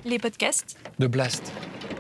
Les podcasts de Blast.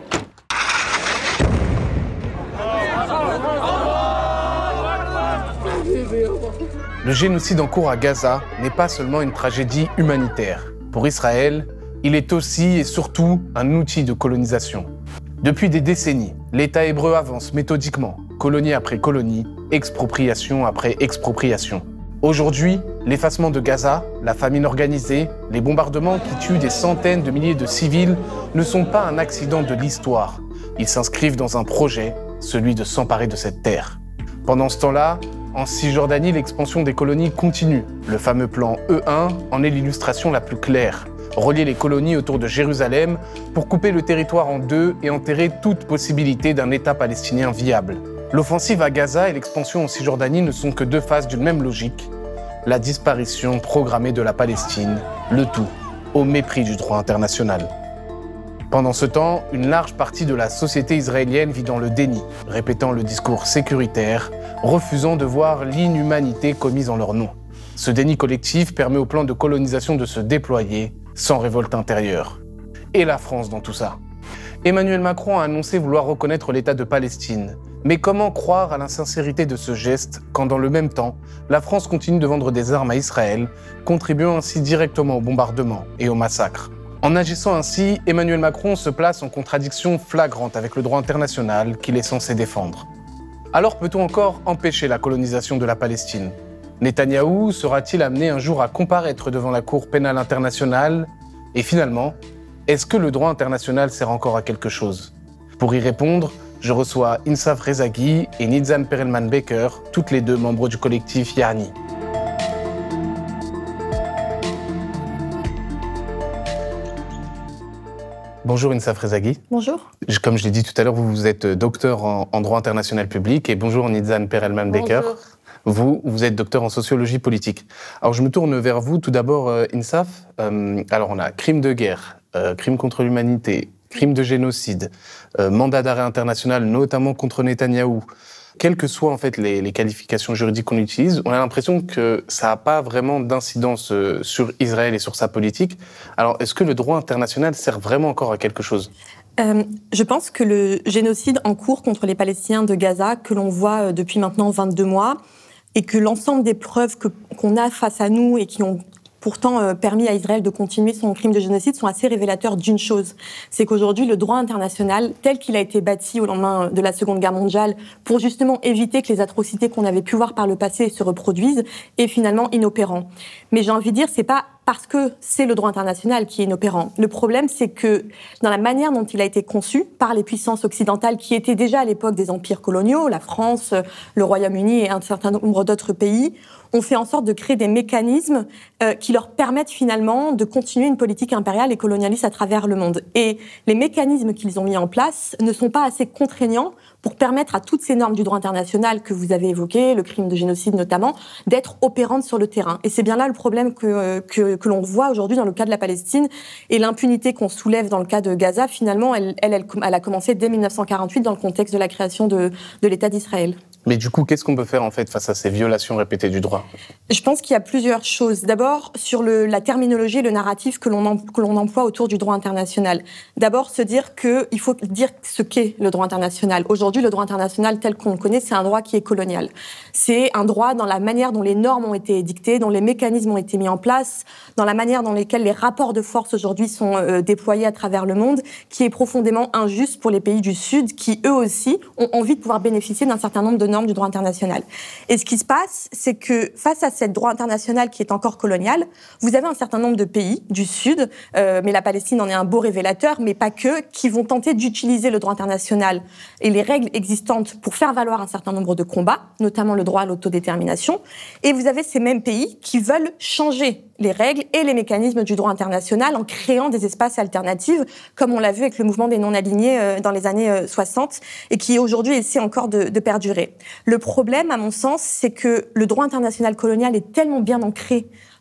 Le génocide en cours à Gaza n'est pas seulement une tragédie humanitaire. Pour Israël, il est aussi et surtout un outil de colonisation. Depuis des décennies, l'État hébreu avance méthodiquement, colonie après colonie, expropriation après expropriation. Aujourd'hui, l'effacement de Gaza, la famine organisée, les bombardements qui tuent des centaines de milliers de civils ne sont pas un accident de l'histoire. Ils s'inscrivent dans un projet, celui de s'emparer de cette terre. Pendant ce temps-là, en Cisjordanie, l'expansion des colonies continue. Le fameux plan E1 en est l'illustration la plus claire. Relier les colonies autour de Jérusalem pour couper le territoire en deux et enterrer toute possibilité d'un État palestinien viable. L'offensive à Gaza et l'expansion en Cisjordanie ne sont que deux faces d'une même logique, la disparition programmée de la Palestine, le tout au mépris du droit international. Pendant ce temps, une large partie de la société israélienne vit dans le déni, répétant le discours sécuritaire, refusant de voir l'inhumanité commise en leur nom. Ce déni collectif permet au plan de colonisation de se déployer sans révolte intérieure. Et la France dans tout ça ? Emmanuel Macron a annoncé vouloir reconnaître l'État de Palestine. Mais comment croire à l'insincérité de ce geste quand, dans le même temps, la France continue de vendre des armes à Israël, contribuant ainsi directement au bombardement et au massacre ? En agissant ainsi, Emmanuel Macron se place en contradiction flagrante avec le droit international qu'il est censé défendre. Alors peut-on encore empêcher la colonisation de la Palestine ? Netanyahou sera-t-il amené un jour à comparaître devant la Cour pénale internationale ? Et finalement, est-ce que le droit international sert encore à quelque chose ? Pour y répondre, je reçois Insaf Rezaghi et Nizan Perelman-Beker, toutes les deux membres du collectif Yarni. Bonjour Insaf Rezaghi. Bonjour. Comme je l'ai dit tout à l'heure, vous êtes docteur en droit international public. Et bonjour Nizan Perelman-Beker. Bonjour. Vous êtes docteur en sociologie politique. Alors je me tourne vers vous tout d'abord, Insaf. Alors on a crime de guerre, crime contre l'humanité, crime de génocide, mandat d'arrêt international, notamment contre Netanyahou. Quelles que soient en fait les qualifications juridiques qu'on utilise, on a l'impression que ça n'a pas vraiment d'incidence sur Israël et sur sa politique. Alors, est-ce que le droit international sert vraiment encore à quelque chose ? Je pense que le génocide en cours contre les Palestiniens de Gaza, que l'on voit depuis maintenant 22 mois, et que l'ensemble des preuves qu'on a face à nous et qui ont pourtant permis à Israël de continuer son crime de génocide sont assez révélateurs d'une chose. C'est qu'aujourd'hui, le droit international, tel qu'il a été bâti au lendemain de la Seconde Guerre mondiale, pour justement éviter que les atrocités qu'on avait pu voir par le passé se reproduisent, est finalement inopérant. Mais j'ai envie de dire, c'est pas parce que c'est le droit international qui est inopérant. Le problème, c'est que dans la manière dont il a été conçu par les puissances occidentales qui étaient déjà à l'époque des empires coloniaux, la France, le Royaume-Uni et un certain nombre d'autres pays, on fait en sorte de créer des mécanismes qui leur permettent finalement de continuer une politique impériale et colonialiste à travers le monde. Et les mécanismes qu'ils ont mis en place ne sont pas assez contraignants pour permettre à toutes ces normes du droit international que vous avez évoquées, le crime de génocide notamment, d'être opérantes sur le terrain. Et c'est bien là le problème que l'on voit aujourd'hui dans le cas de la Palestine, et l'impunité qu'on soulève dans le cas de Gaza, finalement, elle a commencé dès 1948 dans le contexte de la création de l'État d'Israël. Mais du coup, qu'est-ce qu'on peut faire en fait face à ces violations répétées du droit ? Je pense qu'il y a plusieurs choses. D'abord, sur la terminologie et le narratif que l'on emploie autour du droit international. D'abord, se dire qu'il faut dire ce qu'est le droit international. Aujourd'hui, le droit international tel qu'on le connaît, c'est un droit qui est colonial. C'est un droit dans la manière dont les normes ont été édictées, dont les mécanismes ont été mis en place, dans la manière dans laquelle les rapports de force aujourd'hui sont déployés à travers le monde, qui est profondément injuste pour les pays du Sud, qui eux aussi ont envie de pouvoir bénéficier d'un certain nombre de normes du droit international. Et ce qui se passe, c'est que face à ce droit international qui est encore colonial, vous avez un certain nombre de pays du Sud, mais la Palestine en est un beau révélateur, mais pas que, qui vont tenter d'utiliser le droit international et les règles existantes pour faire valoir un certain nombre de combats, notamment le droit à l'autodétermination. Et vous avez ces mêmes pays qui veulent changer les règles et les mécanismes du droit international en créant des espaces alternatifs, comme on l'a vu avec le mouvement des non-alignés dans les années 60, et qui aujourd'hui essaie encore de perdurer. Le problème, à mon sens, c'est que le droit international colonial est tellement bien ancré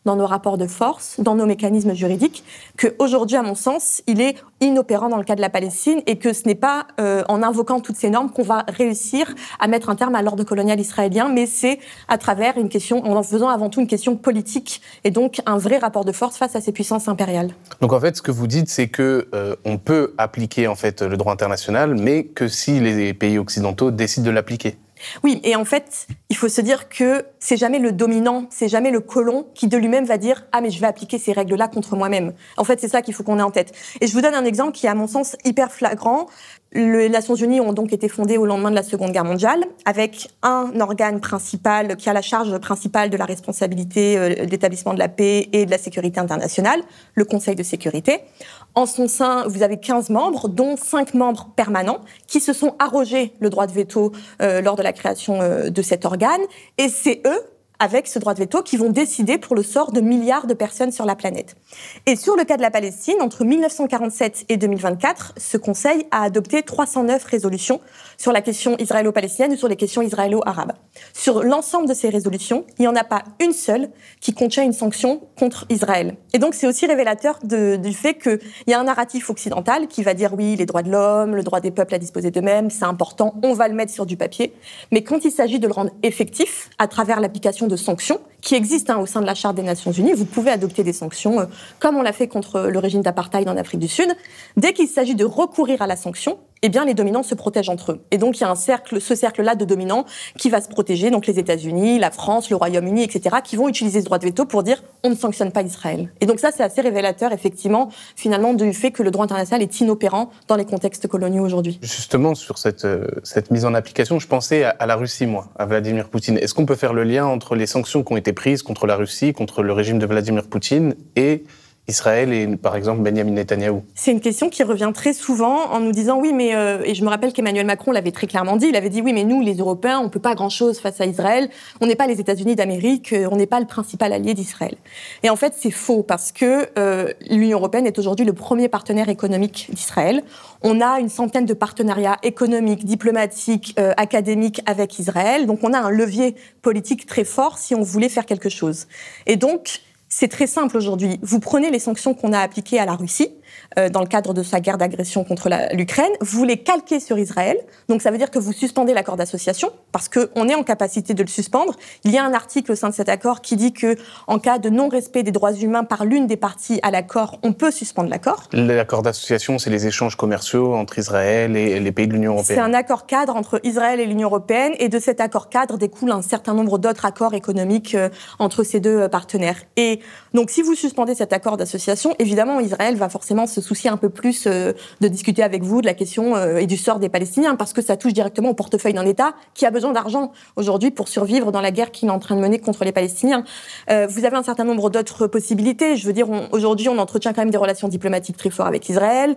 dans nos rapports de force, dans nos mécanismes juridiques, qu'aujourd'hui, à mon sens, il est inopérant dans le cas de la Palestine et que ce n'est pas en invoquant toutes ces normes qu'on va réussir à mettre un terme à l'ordre colonial israélien, mais c'est à travers une question, en faisant avant tout une question politique et donc un vrai rapport de force face à ces puissances impériales. Donc en fait, ce que vous dites, c'est que on peut appliquer en fait le droit international, mais que si les pays occidentaux décident de l'appliquer. Oui, et en fait, il faut se dire que c'est jamais le dominant, c'est jamais le colon qui de lui-même va dire « Ah, mais je vais appliquer ces règles-là contre moi-même ». En fait, c'est ça qu'il faut qu'on ait en tête. Et je vous donne un exemple qui est, à mon sens, hyper flagrant. Les Nations Unies ont donc été fondées au lendemain de la Seconde Guerre mondiale, avec un organe principal qui a la charge principale de la responsabilité de l'établissement de la paix et de la sécurité internationale, le Conseil de sécurité. En son sein, vous avez 15 membres, dont 5 membres permanents, qui se sont arrogés le droit de veto lors de la création de cet organe. Et c'est eux, avec ce droit de veto, qui vont décider pour le sort de milliards de personnes sur la planète. Et sur le cas de la Palestine, entre 1947 et 2024, ce Conseil a adopté 309 résolutions sur la question israélo-palestinienne ou sur les questions israélo-arabes. Sur l'ensemble de ces résolutions, il n'y en a pas une seule qui contient une sanction contre Israël. Et donc c'est aussi révélateur du fait qu'il y a un narratif occidental qui va dire oui, les droits de l'homme, le droit des peuples à disposer d'eux-mêmes, c'est important, on va le mettre sur du papier. Mais quand il s'agit de le rendre effectif à travers l'application de sanctions qui existent au sein de la Charte des Nations Unies. Vous pouvez adopter des sanctions, comme on l'a fait contre le régime d'apartheid en Afrique du Sud. Dès qu'il s'agit de recourir à la sanction, eh bien, les dominants se protègent entre eux. Et donc, il y a ce cercle-là de dominants qui va se protéger. Donc, les États-Unis, la France, le Royaume-Uni, etc., qui vont utiliser ce droit de veto pour dire on ne sanctionne pas Israël. Et donc, ça, c'est assez révélateur, effectivement, finalement, du fait que le droit international est inopérant dans les contextes coloniaux aujourd'hui. Justement, sur cette mise en application, je pensais à la Russie, moi, à Vladimir Poutine. Est-ce qu'on peut faire le lien entre les sanctions qui ont été prises contre la Russie, contre le régime de Vladimir Poutine et Israël et, par exemple, Benyamin Netanyahou? C'est une question qui revient très souvent en nous disant oui, mais et je me rappelle qu'Emmanuel Macron l'avait très clairement dit. Il avait dit oui, mais nous, les Européens, on peut pas grand-chose face à Israël. On n'est pas les États-Unis d'Amérique. On n'est pas le principal allié d'Israël. Et en fait, c'est faux parce que l'Union européenne est aujourd'hui le premier partenaire économique d'Israël. On a une centaine de partenariats économiques, diplomatiques, académiques avec Israël. Donc, on a un levier politique très fort si on voulait faire quelque chose. Et donc, c'est très simple aujourd'hui. Vous prenez les sanctions qu'on a appliquées à la Russie dans le cadre de sa guerre d'agression contre l'Ukraine, vous les calquez sur Israël. Donc ça veut dire que vous suspendez l'accord d'association parce qu'on est en capacité de le suspendre. Il y a un article au sein de cet accord qui dit que en cas de non-respect des droits humains par l'une des parties à l'accord, on peut suspendre l'accord. L'accord d'association, c'est les échanges commerciaux entre Israël et les pays de l'Union européenne. C'est un accord cadre entre Israël et l'Union européenne et de cet accord cadre découle un certain nombre d'autres accords économiques entre ces deux partenaires. Et donc si vous suspendez cet accord d'association, évidemment Israël va forcément se soucier un peu plus de discuter avec vous de la question et du sort des Palestiniens parce que ça touche directement au portefeuille d'un État qui a besoin d'argent aujourd'hui pour survivre dans la guerre qu'il est en train de mener contre les Palestiniens. Vous avez un certain nombre d'autres possibilités. Je veux dire, aujourd'hui, on entretient quand même des relations diplomatiques très fortes avec Israël.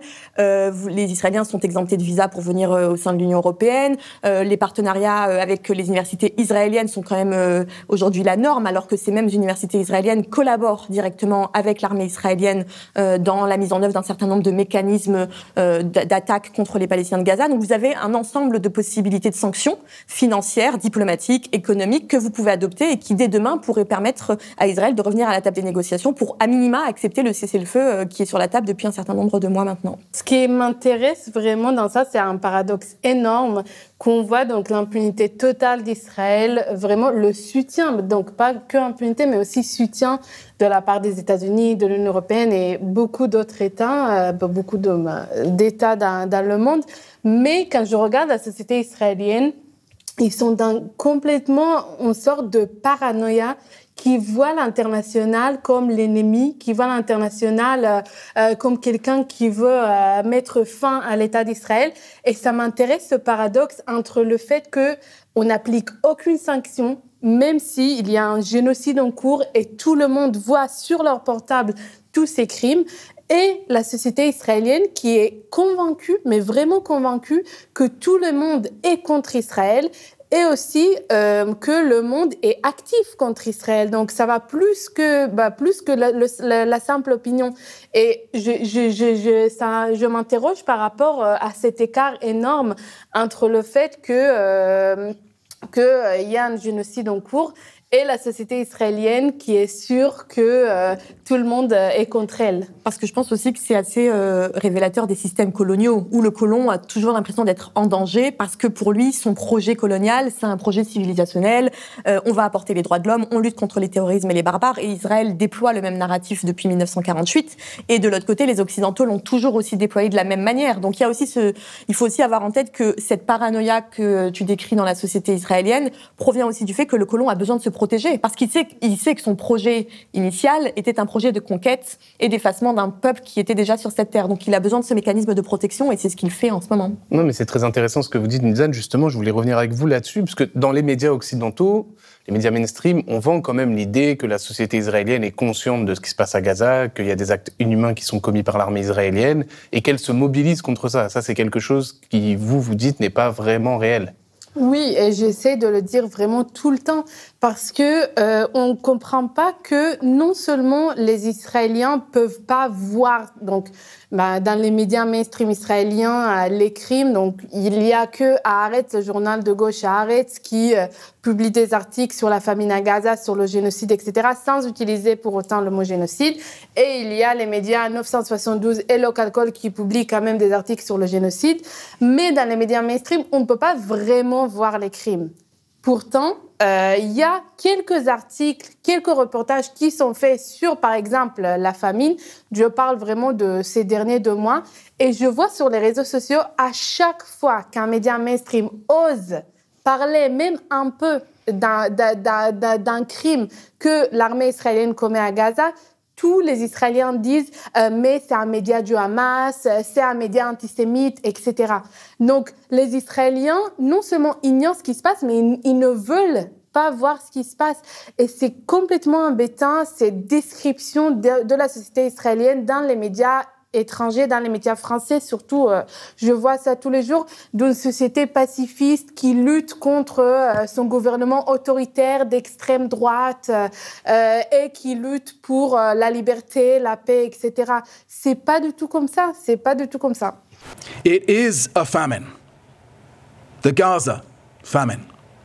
Les Israéliens sont exemptés de visa pour venir au sein de l'Union européenne. Les partenariats avec les universités israéliennes sont quand même aujourd'hui la norme, alors que ces mêmes universités israéliennes collaborent directement avec l'armée israélienne dans la mise en œuvre d'un certain nombre de mécanismes d'attaque contre les Palestiniens de Gaza. Donc vous avez un ensemble de possibilités de sanctions financières, diplomatiques, économiques que vous pouvez adopter et qui dès demain pourraient permettre à Israël de revenir à la table des négociations pour à minima accepter le cessez-le-feu qui est sur la table depuis un certain nombre de mois maintenant. Ce qui m'intéresse vraiment dans ça, c'est un paradoxe énorme qu'on voit, donc l'impunité totale d'Israël, vraiment le soutien, donc pas que impunité, mais aussi soutien de la part des États-Unis, de l'Union européenne et beaucoup d'autres États, beaucoup d'États dans le monde. Mais quand je regarde la société israélienne, ils sont complètement en sorte de paranoïa qui voit l'international comme l'ennemi, qui voit l'international comme quelqu'un qui veut mettre fin à l'État d'Israël. Et ça m'intéresse ce paradoxe entre le fait qu'on n'applique aucune sanction, même s'il y a un génocide en cours et tout le monde voit sur leur portable tous ces crimes, et la société israélienne qui est convaincue, mais vraiment convaincue, que tout le monde est contre Israël et aussi que le monde est actif contre Israël. Donc ça va plus que la simple opinion. Et je m'interroge par rapport à cet écart énorme entre le fait qu'il y a un génocide en cours et la société israélienne qui est sûre que tout le monde est contre elle. Parce que je pense aussi que c'est assez révélateur des systèmes coloniaux, où le colon a toujours l'impression d'être en danger, parce que pour lui, son projet colonial, c'est un projet civilisationnel, on va apporter les droits de l'homme, on lutte contre les terrorismes et les barbares, et Israël déploie le même narratif depuis 1948, et de l'autre côté, les Occidentaux l'ont toujours aussi déployé de la même manière. Donc il faut aussi avoir en tête que cette paranoïa que tu décris dans la société israélienne provient aussi du fait que le colon a besoin de se protéger, parce qu'il sait que son projet initial était un projet de conquête et d'effacement d'un peuple qui était déjà sur cette terre. Donc il a besoin de ce mécanisme de protection, et c'est ce qu'il fait en ce moment. Non, mais c'est très intéressant ce que vous dites, Nizan. Justement, je voulais revenir avec vous là-dessus, parce que dans les médias occidentaux, les médias mainstream, on vend quand même l'idée que la société israélienne est consciente de ce qui se passe à Gaza, qu'il y a des actes inhumains qui sont commis par l'armée israélienne, et qu'elle se mobilise contre ça. Ça, c'est quelque chose qui, vous dites, n'est pas vraiment réel. Oui, et j'essaie de le dire vraiment tout le temps, parce que on ne comprend pas que non seulement les Israéliens peuvent pas voir, donc dans les médias mainstream israéliens, les crimes. Donc il y a que Haaretz, le journal de gauche Haaretz, qui publie des articles sur la famine à Gaza, sur le génocide, etc., sans utiliser pour autant le mot génocide. Et il y a les médias 972 et Local Call qui publient quand même des articles sur le génocide. Mais dans les médias mainstream, on ne peut pas vraiment voir les crimes. Pourtant, il y a quelques articles, quelques reportages qui sont faits sur, par exemple, la famine. Je parle vraiment de ces derniers 2 mois. Et je vois sur les réseaux sociaux, à chaque fois qu'un média mainstream ose parler même un peu d'un crime que l'armée israélienne commet à Gaza, tous les Israéliens disent mais c'est un média du Hamas, c'est un média antisémite, etc. Donc les Israéliens non seulement ignorent ce qui se passe, mais ils ne veulent pas voir ce qui se passe. Et c'est complètement embêtant, ces descriptions de la société israélienne dans les médias étrangers, dans les médias français surtout. Je vois ça tous les jours, d'une société pacifiste qui lutte contre son gouvernement autoritaire d'extrême droite et qui lutte pour la liberté, la paix, etc. C'est pas du tout comme ça. C'est pas du tout comme ça. It is a famine. The Gaza famine.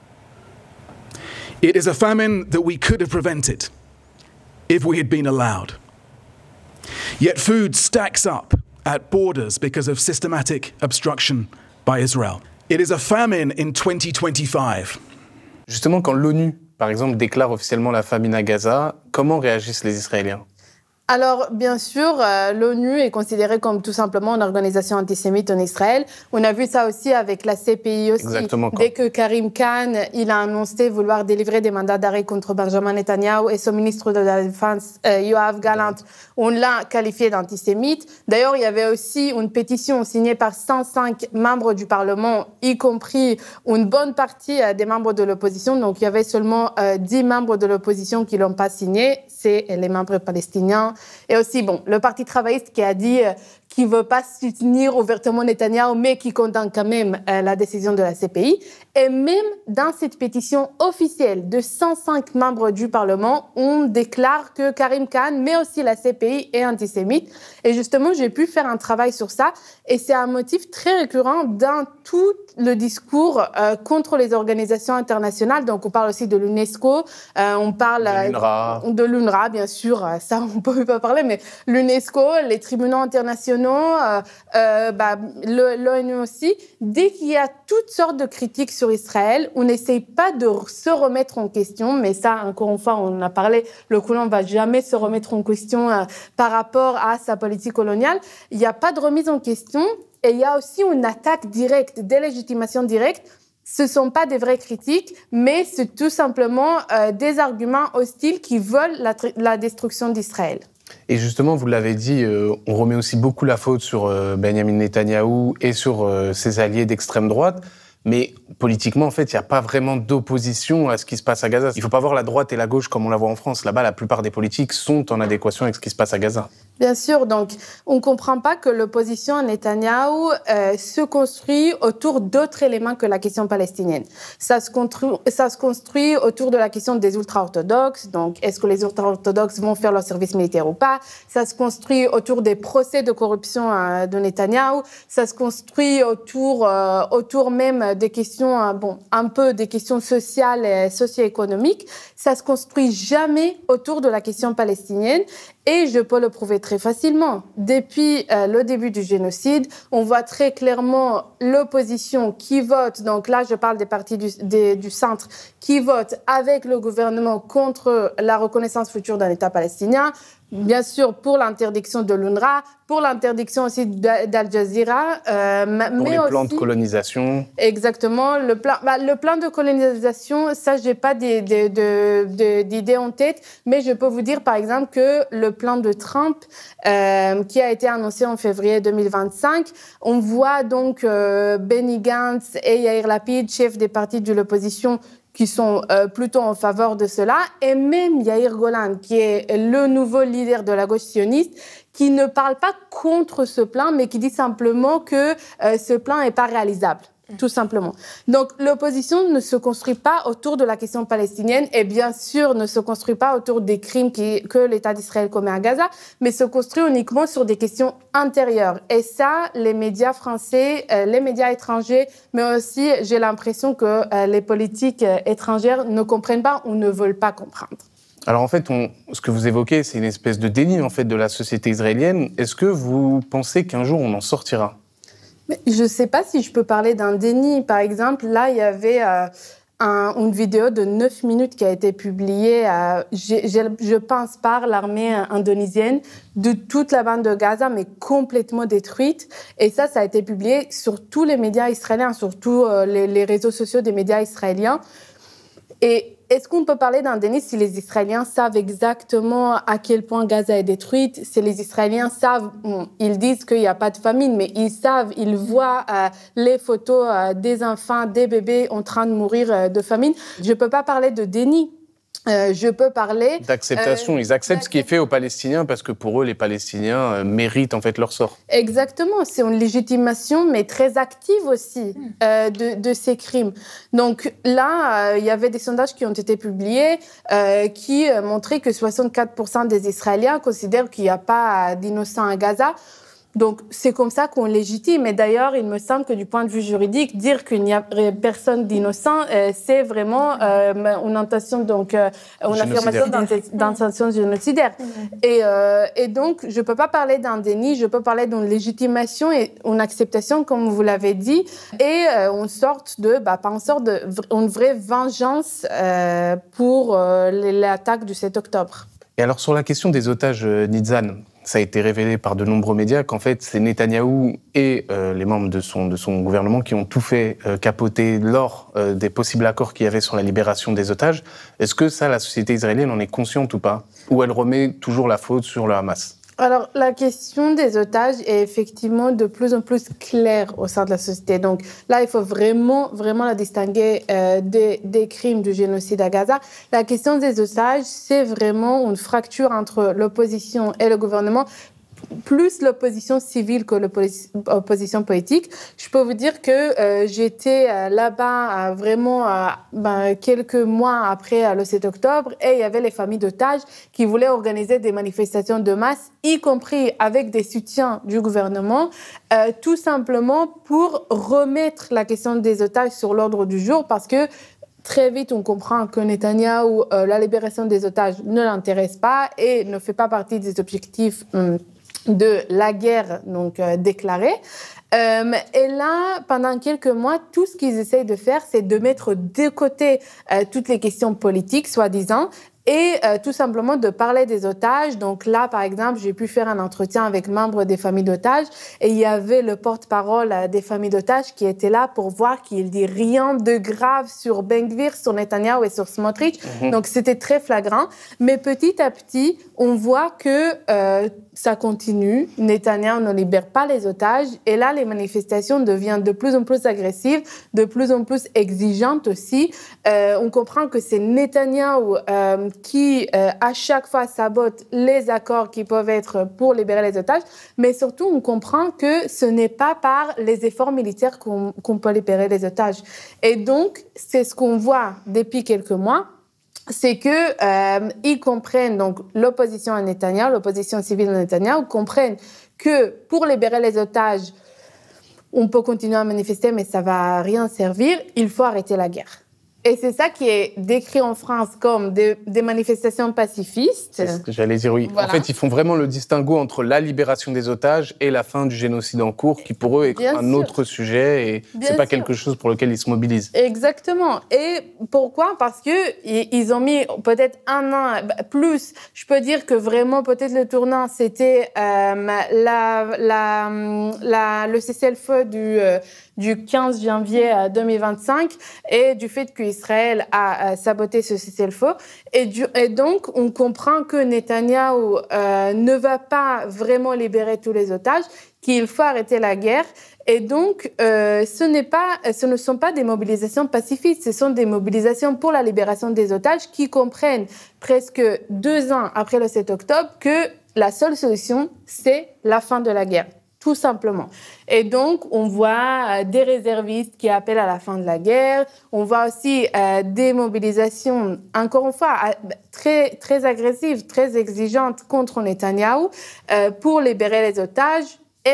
It is a famine that we could have prevented if we had been allowed. Yet food stacks up at borders because of systematic obstruction by Israel. It is a famine in 2025. Justement, quand l'ONU, par exemple, déclare officiellement la famine à Gaza, comment réagissent les Israéliens ? Alors, bien sûr, l'ONU est considérée comme tout simplement une organisation antisémite en Israël. On a vu ça aussi avec la CPI aussi. Exactement. Dès que Karim Khan, il a annoncé vouloir délivrer des mandats d'arrêt contre Benjamin Netanyahou et son ministre de la Défense, Yoav Gallant, on l'a qualifié d'antisémite. D'ailleurs, il y avait aussi une pétition signée par 105 membres du Parlement, y compris une bonne partie des membres de l'opposition. Donc, il y avait seulement 10 membres de l'opposition qui ne l'ont pas signée. C'est les membres palestiniens. Et aussi, le Parti travailliste qui a dit qu'il ne veut pas soutenir ouvertement Netanyahou, mais qui condamne quand même la décision de la CPI. Et même dans cette pétition officielle de 105 membres du Parlement, on déclare que Karim Khan, mais aussi la CPI, est antisémite. Et justement, j'ai pu faire un travail sur ça. Et c'est un motif très récurrent dans tout le discours contre les organisations internationales. Donc, on parle aussi de l'UNESCO, on parle de l'UNRWA, bien sûr. Ça, on ne peut pas parler, mais l'UNESCO, les tribunaux internationaux, l'ONU aussi. Dès qu'il y a toutes sortes de critiques sur Israël, on n'essaye pas de se remettre en question, mais ça, encore une fois, on en a parlé, le colon ne va jamais se remettre en question par rapport à sa politique coloniale. Il n'y a pas de remise en question et il y a aussi une attaque directe, délégitimation directe. Ce ne sont pas des vraies critiques, mais c'est tout simplement des arguments hostiles qui veulent la destruction d'Israël. Et justement, vous l'avez dit, on remet aussi beaucoup la faute sur Benjamin Netanyahou et sur ses alliés d'extrême droite. Mais politiquement, en fait, il n'y a pas vraiment d'opposition à ce qui se passe à Gaza. Il ne faut pas voir la droite et la gauche comme on la voit en France. Là-bas, la plupart des politiques sont en adéquation avec ce qui se passe à Gaza. Bien sûr, donc on ne comprend pas que l'opposition à Netanyahou se construit autour d'autres éléments que la question palestinienne. Ça se construit autour de la question des ultra-orthodoxes, donc est-ce que les ultra-orthodoxes vont faire leur service militaire ou pas? Ça se construit autour des procès de corruption de Netanyahou, ça se construit autour même des questions, un peu des questions sociales et socio-économiques. Ça se construit jamais autour de la question palestinienne. Et je peux le prouver très facilement. Depuis le début du génocide, on voit très clairement l'opposition qui vote, donc là je parle des partis du centre, qui votent avec le gouvernement contre la reconnaissance future d'un État palestinien, bien sûr pour l'interdiction de l'UNRWA, pour l'interdiction aussi d'Al Jazeera. Pour les plans de colonisation. Exactement. Le plan de colonisation, ça, je n'ai pas d'idée en tête, mais je peux vous dire, par exemple, que le plan de Trump, qui a été annoncé en février 2025, on voit donc Benny Gantz et Yair Lapid, chefs des partis de l'opposition, qui sont plutôt en faveur de cela, et même Yair Golan, qui est le nouveau leader de la gauche sioniste, qui ne parle pas contre ce plan, mais qui dit simplement que ce plan n'est pas réalisable, tout simplement. Donc l'opposition ne se construit pas autour de la question palestinienne, et bien sûr ne se construit pas autour des crimes que l'État d'Israël commet à Gaza, mais se construit uniquement sur des questions intérieures. Et ça, les médias français, les médias étrangers, mais aussi j'ai l'impression que les politiques étrangères ne comprennent pas ou ne veulent pas comprendre. Alors en fait, ce que vous évoquez, c'est une espèce de déni en fait, de la société israélienne. Est-ce que vous pensez qu'un jour on en sortira ? Je ne sais pas si je peux parler d'un déni. Par exemple, là, il y avait une vidéo de 9 minutes qui a été publiée, je pense, par l'armée indonésienne de toute la bande de Gaza, mais complètement détruite. Et ça a été publié sur tous les médias israéliens, sur tous les réseaux sociaux des médias israéliens. Et est-ce qu'on peut parler d'un déni si les Israéliens savent exactement à quel point Gaza est détruite? Si les Israéliens savent, ils disent qu'il n'y a pas de famine, mais ils savent, ils voient les photos des enfants, des bébés en train de mourir de famine. Je ne peux pas parler de déni. Je peux parler d'acceptation. Ils acceptent ce qui est fait aux Palestiniens parce que pour eux, les Palestiniens méritent en fait leur sort. Exactement. C'est une légitimation, mais très active aussi de ces crimes. Donc là, il y avait des sondages qui ont été publiés qui montraient que 64% des Israéliens considèrent qu'il n'y a pas d'innocents à Gaza. Donc, c'est comme ça qu'on légitime. Et d'ailleurs, il me semble que du point de vue juridique, dire qu'il n'y a personne d'innocent, c'est vraiment une intention, donc une affirmation d'intention génocidaire. Et donc, je ne peux pas parler d'un déni, je peux parler d'une légitimation et une acceptation, comme vous l'avez dit, et une sorte de, une vraie vengeance pour l'attaque du 7 octobre. Et alors, sur la question des otages, Nizan, ça a été révélé par de nombreux médias qu'en fait, c'est Netanyahou et les membres de son gouvernement qui ont tout fait capoter lors des possibles accords qu'il y avait sur la libération des otages. Est-ce que ça, la société israélienne en est consciente ou pas? Ou elle remet toujours la faute sur le Hamas? Alors, la question des otages est effectivement de plus en plus claire au sein de la société. Donc là, il faut vraiment la distinguer des crimes du génocide à Gaza. La question des otages, c'est vraiment une fracture entre l'opposition et le gouvernement, plus l'opposition civile que l'opposition politique. Je peux vous dire que j'étais là-bas vraiment quelques mois après le 7 octobre et il y avait les familles d'otages qui voulaient organiser des manifestations de masse, y compris avec des soutiens du gouvernement, tout simplement pour remettre la question des otages sur l'ordre du jour parce que très vite, on comprend que Netanyahou, la libération des otages ne l'intéresse pas et ne fait pas partie des objectifs de la guerre donc déclarée. Et là, pendant quelques mois, tout ce qu'ils essayent de faire, c'est de mettre de côté toutes les questions politiques, soi-disant, et tout simplement de parler des otages. Donc là, par exemple, j'ai pu faire un entretien avec membres des familles d'otages et il y avait le porte-parole des familles d'otages qui était là pour voir qu'il dit rien de grave sur Ben Gvir, sur Netanyahou et sur Smotrich. Donc c'était très flagrant. Mais petit à petit, on voit que ça continue. Netanyahou ne libère pas les otages. Et là, les manifestations deviennent de plus en plus agressives, de plus en plus exigeantes aussi. On comprend que c'est Netanyahou donc qui à chaque fois sabote les accords qui peuvent être pour libérer les otages, mais surtout on comprend que ce n'est pas par les efforts militaires qu'on peut libérer les otages. Et donc c'est ce qu'on voit depuis quelques mois, c'est que ils comprennent, donc l'opposition à Netanyahou, l'opposition civile à Netanyahou, comprennent que pour libérer les otages, on peut continuer à manifester, mais ça va rien servir, il faut arrêter la guerre. Et c'est ça qui est décrit en France comme des manifestations pacifistes. C'est ce que j'allais dire, oui. Voilà. En fait, ils font vraiment le distinguo entre la libération des otages et la fin du génocide en cours, qui pour eux est un autre sujet et c'est pas quelque chose pour lequel ils se mobilisent. Exactement. Et pourquoi ? Parce que ils ont mis peut-être un an plus. Je peux dire que vraiment, peut-être le tournant, c'était le cessez-le-feu du 15 janvier 2025 et du fait qu'Israël a saboté ce cessez-le-feu. Et donc, on comprend que Netanyahou ne va pas vraiment libérer tous les otages, qu'il faut arrêter la guerre. Et donc, ce ne sont pas des mobilisations pacifistes, ce sont des mobilisations pour la libération des otages qui comprennent presque 2 ans après le 7 octobre que la seule solution, c'est la fin de la guerre. Tout simplement. Et donc, on voit des réservistes qui appellent à la fin de la guerre. On voit aussi des mobilisations, encore une fois, très, très agressives, très exigeantes contre Netanyahou pour libérer les otages et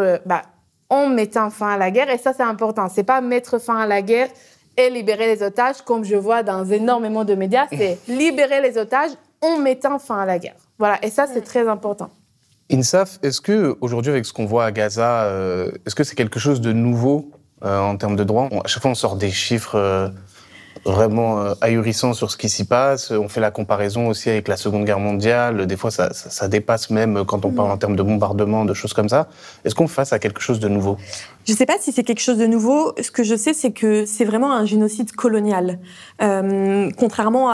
en mettant fin à la guerre. Et ça, c'est important. C'est pas mettre fin à la guerre et libérer les otages, comme je vois dans énormément de médias. C'est libérer les otages en mettant fin à la guerre. Voilà. Et ça, c'est très important. Insaf, est-ce qu'aujourd'hui, avec ce qu'on voit à Gaza, est-ce que c'est quelque chose de nouveau en termes de droits ? À chaque fois, on sort des chiffres vraiment ahurissants sur ce qui s'y passe. On fait la comparaison aussi avec la Seconde Guerre mondiale. Des fois, ça dépasse même quand on parle en termes de bombardements, de choses comme ça. Est-ce qu'on est face à quelque chose de nouveau ? Je ne sais pas si c'est quelque chose de nouveau. Ce que je sais, c'est que c'est vraiment un génocide colonial. Contrairement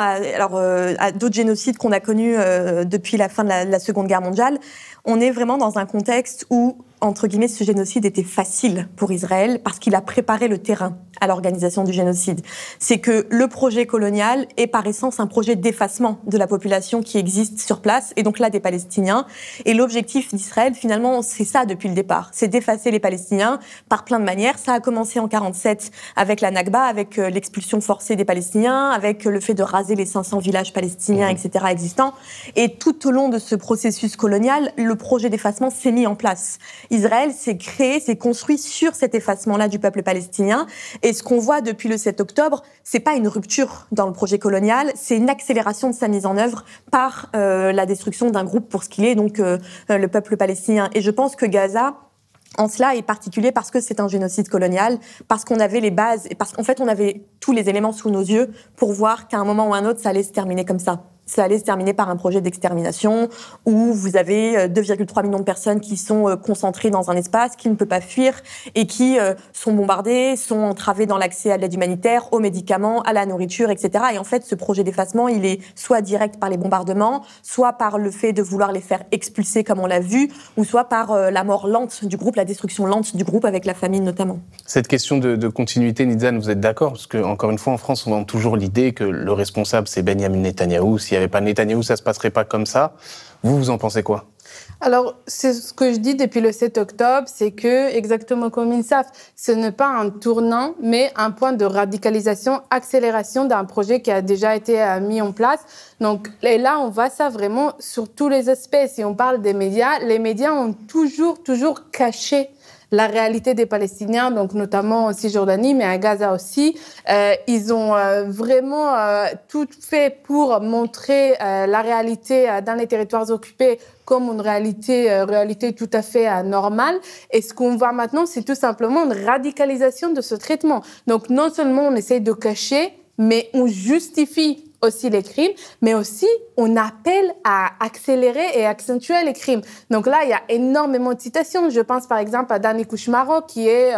à d'autres génocides qu'on a connus depuis la fin de la Seconde Guerre mondiale, on est vraiment dans un contexte où, entre guillemets, ce génocide était facile pour Israël parce qu'il a préparé le terrain à l'organisation du génocide. C'est que le projet colonial est par essence un projet d'effacement de la population qui existe sur place, et donc là des Palestiniens. Et l'objectif d'Israël, finalement, c'est ça depuis le départ. C'est d'effacer les Palestiniens par plein de manières. Ça a commencé en 1947 avec la Nakba, avec l'expulsion forcée des Palestiniens, avec le fait de raser les 500 villages palestiniens, etc. existants. Et tout au long de ce processus colonial, le projet d'effacement s'est mis en place. Israël s'est créé, s'est construit sur cet effacement-là du peuple palestinien. Et ce qu'on voit depuis le 7 octobre, c'est pas une rupture dans le projet colonial, c'est une accélération de sa mise en œuvre par la destruction d'un groupe pour ce qu'il est, donc le peuple palestinien. Et je pense que Gaza, en cela, est particulier parce que c'est un génocide colonial, parce qu'on avait les bases, et parce qu'en fait, on avait tous les éléments sous nos yeux pour voir qu'à un moment ou à un autre, ça allait se terminer comme ça. Ça allait se terminer par un projet d'extermination où vous avez 2,3 millions de personnes qui sont concentrées dans un espace, qui ne peut pas fuir et qui sont bombardées, sont entravées dans l'accès à l'aide humanitaire, aux médicaments, à la nourriture, etc. Et en fait, ce projet d'effacement, il est soit direct par les bombardements, soit par le fait de vouloir les faire expulser comme on l'a vu, ou soit par la mort lente du groupe, la destruction lente du groupe avec la famine notamment. Cette question de continuité, Nizan, vous êtes d'accord ? Parce que, encore une fois, en France, on vend toujours l'idée que le responsable, c'est Benyamin Netanyahou. S'il n'y avait pas Netanyahou, ça ne se passerait pas comme ça. Vous en pensez quoi ? Alors, c'est ce que je dis depuis le 7 octobre, c'est que, exactement comme Insaf, ce n'est pas un tournant, mais un point de radicalisation, accélération d'un projet qui a déjà été mis en place. Donc, et là, on voit ça vraiment sur tous les aspects. Si on parle des médias, les médias ont toujours caché la réalité des Palestiniens, donc notamment en Cisjordanie, mais à Gaza aussi. Ils ont vraiment tout fait pour montrer la réalité dans les territoires occupés comme une réalité tout à fait normale. Et ce qu'on voit maintenant, c'est tout simplement une radicalisation de ce traitement. Donc non seulement on essaie de cacher, mais on justifie aussi les crimes, mais aussi on appelle à accélérer et accentuer les crimes. Donc là, il y a énormément de citations. Je pense par exemple à Danny Kouchmaro, qui est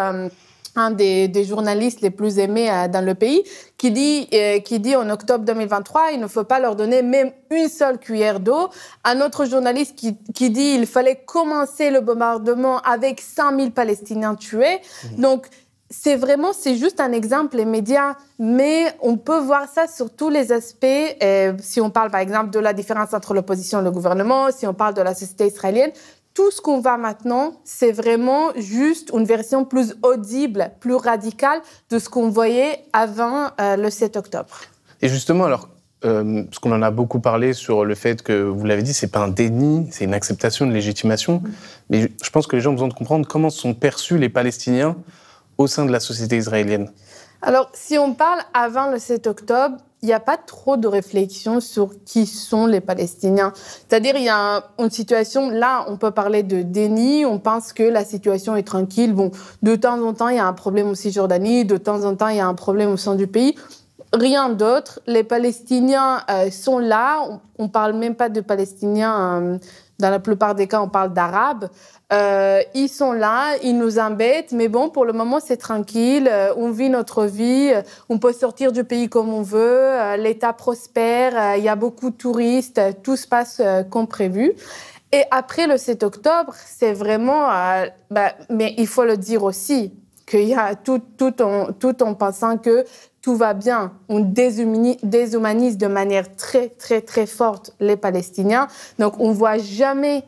un des journalistes les plus aimés dans le pays, qui dit en octobre 2023, il ne faut pas leur donner même une seule cuillère d'eau. Un autre journaliste qui dit il fallait commencer le bombardement avec 100 000 Palestiniens tués. Donc, c'est juste un exemple immédiat, mais on peut voir ça sur tous les aspects. Si on parle, par exemple, de la différence entre l'opposition et le gouvernement, si on parle de la société israélienne, tout ce qu'on voit maintenant, c'est vraiment juste une version plus audible, plus radicale de ce qu'on voyait avant le 7 octobre. Et justement, alors, parce qu'on en a beaucoup parlé sur le fait que, vous l'avez dit, c'est pas un déni, c'est une acceptation, une légitimation. Mais je pense que les gens ont besoin de comprendre comment sont perçus les Palestiniens au sein de la société israélienne. Alors, si on parle avant le 7 octobre, il n'y a pas trop de réflexion sur qui sont les Palestiniens. C'est-à-dire, il y a une situation, là, on peut parler de déni, on pense que la situation est tranquille. Bon, de temps en temps, il y a un problème en Cisjordanie, de temps en temps, il y a un problème au sein du pays. Rien d'autre. Les Palestiniens sont là. On ne parle même pas de Palestiniens. Dans la plupart des cas, on parle d'Arabes. Ils sont là, ils nous embêtent, mais bon, pour le moment, c'est tranquille. On vit notre vie, on peut sortir du pays comme on veut, l'État prospère, il y a beaucoup de touristes, tout se passe comme prévu. Et après le 7 octobre, c'est vraiment... mais il faut le dire aussi, qu'il y a tout en pensant que tout va bien. On déshumanise de manière très, très, très forte les Palestiniens. Donc, on ne voit jamais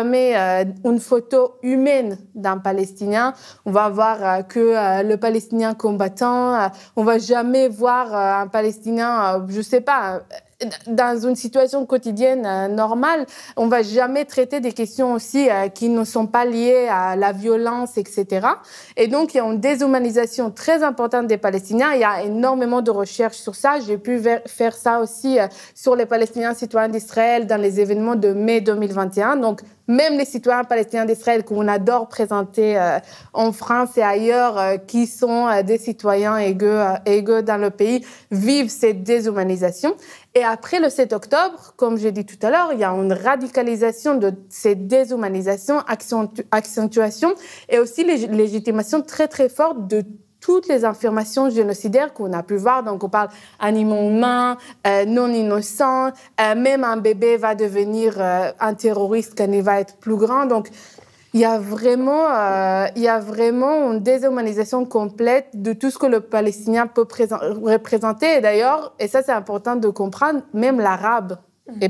une photo humaine d'un Palestinien. On va voir que le Palestinien combattant. On ne va jamais voir un Palestinien, je ne sais pas, dans une situation quotidienne normale. On ne va jamais traiter des questions aussi qui ne sont pas liées à la violence, etc. Et donc, il y a une déshumanisation très importante des Palestiniens. Il y a énormément de recherches sur ça. J'ai pu faire ça aussi sur les Palestiniens citoyens d'Israël dans les événements de mai 2021. Donc, même les citoyens palestiniens d'Israël qu'on adore présenter en France et ailleurs, qui sont des citoyens égaux dans le pays, vivent cette déshumanisation. Et après le 7 octobre, comme j'ai dit tout à l'heure, il y a une radicalisation de cette déshumanisation, accentuation et aussi légitimation très très forte de toutes les affirmations génocidaires qu'on a pu voir. Donc, on parle animaux humains, non innocents, même un bébé va devenir un terroriste quand il va être plus grand. Donc, il y a vraiment une déshumanisation complète de tout ce que le Palestinien peut représenter. Et d'ailleurs, et ça c'est important de comprendre, même l'arabe est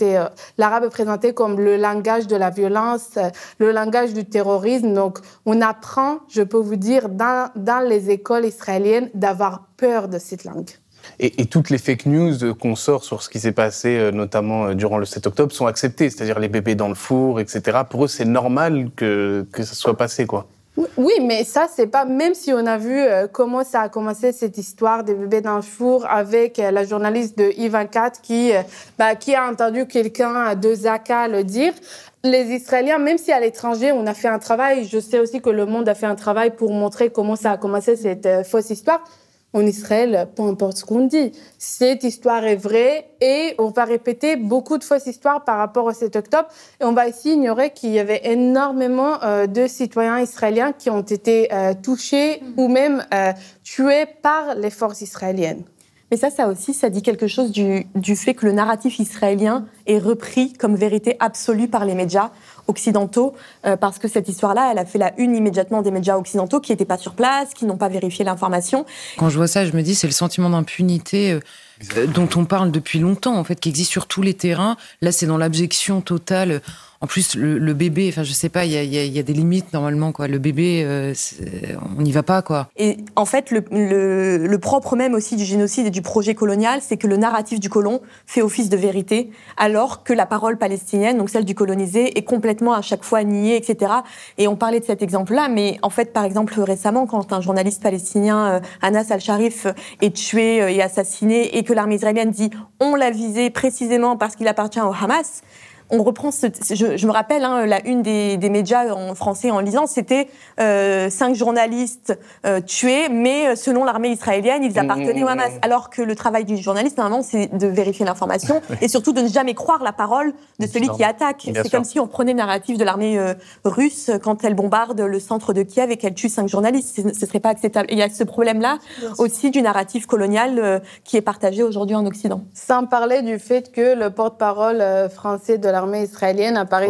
présenté comme le langage de la violence, le langage du terrorisme. Donc, on apprend, je peux vous dire, dans les écoles israéliennes, d'avoir peur de cette langue. Et toutes les fake news qu'on sort sur ce qui s'est passé, notamment durant le 7 octobre, sont acceptées, c'est-à-dire les bébés dans le four, etc. Pour eux, c'est normal que ça soit passé, quoi. Oui, mais ça, c'est pas... Même si on a vu comment ça a commencé, cette histoire des bébés dans le four, avec la journaliste de I24 qui a entendu quelqu'un de Zaka le dire, les Israéliens, même si à l'étranger, on a fait un travail, je sais aussi que Le Monde a fait un travail pour montrer comment ça a commencé, cette fausse histoire. En Israël, peu importe ce qu'on dit, cette histoire est vraie et on va répéter beaucoup de fausses histoires par rapport au 7 octobre. Et on va aussi ignorer qu'il y avait énormément de citoyens israéliens qui ont été touchés ou même tués par les forces israéliennes. Mais ça aussi, ça dit quelque chose du fait que le narratif israélien est repris comme vérité absolue par les médias occidentaux, parce que cette histoire-là, elle a fait la une immédiatement des médias occidentaux qui n'étaient pas sur place, qui n'ont pas vérifié l'information. Quand je vois ça, je me dis, c'est le sentiment d'impunité dont on parle depuis longtemps, en fait, qui existe sur tous les terrains. Là, c'est dans l'abjection totale. En plus, le bébé, enfin, je sais pas, il y a des limites normalement, quoi. Le bébé, on n'y va pas, quoi. Et en fait, le propre même aussi du génocide et du projet colonial, c'est que le narratif du colon fait office de vérité, alors que la parole palestinienne, donc celle du colonisé, est complètement à chaque fois niée, etc. Et on parlait de cet exemple-là, mais en fait, par exemple, récemment, quand un journaliste palestinien, Anas Al-Sharif, est tué et assassiné, et que l'armée israélienne dit « on l'a visé précisément parce qu'il appartient au Hamas », on reprend je me rappelle, la une des médias en français en lisant, c'était 5 journalistes tués, mais selon l'armée israélienne, ils appartenaient au Hamas. Alors que le travail du journaliste, normalement, c'est de vérifier l'information et surtout de ne jamais croire la parole de celui qui attaque. C'est comme si on prenait le narratif de l'armée russe quand elle bombarde le centre de Kiev et qu'elle tue 5 journalistes. Ce serait pas acceptable. Il y a ce problème-là aussi du narratif colonial qui est partagé aujourd'hui en Occident. Sans parler du fait que le porte-parole français de l'armée l'armée israélienne apparaît